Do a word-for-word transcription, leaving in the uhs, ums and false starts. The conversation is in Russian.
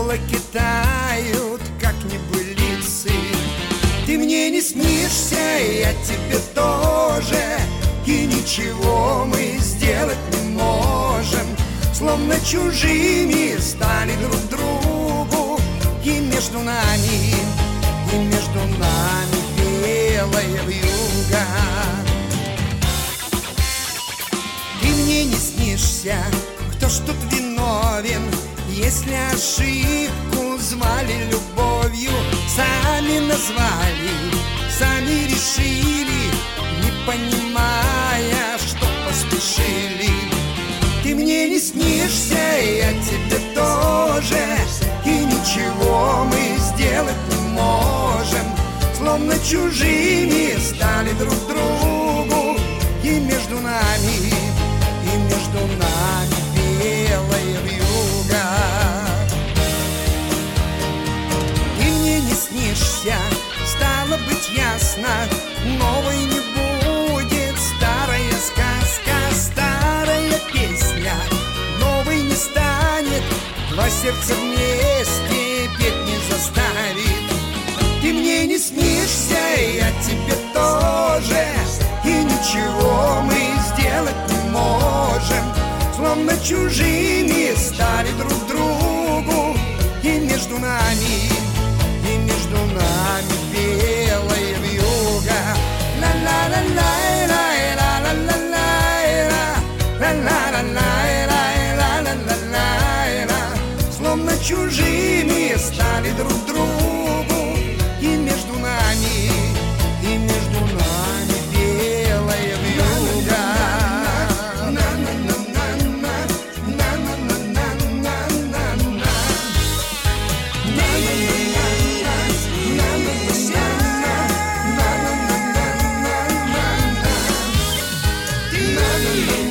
Облаки тают, как небылицы. Ты мне не снишься, я тебе тоже, и ничего мы сделать не можем. Словно чужими стали друг другу, и между нами, и между нами белая вьюга. Ты мне не снишься, кто ж тут виновен, если ошибку звали любовью? Сами назвали, сами решили, не понимая, что поспешили. Ты мне не снишься, я тебе тоже, и ничего мы сделать не можем. Словно чужими стали друг другу, и между нами, и между нами белая вьюга. Ты мне не снишься, стало быть ясно, новой не будет старая сказка, старая песня новой не станет, два сердца вместе петь не заставит. Ты мне не снишься, я тебе тоже, и ничего мы сделать не можем. Словно чужими стали друг другу, и между нами, и между нами белая вьюга. Словно чужими стали друг другу, и между нами, и между нами белая вьюга. Na na na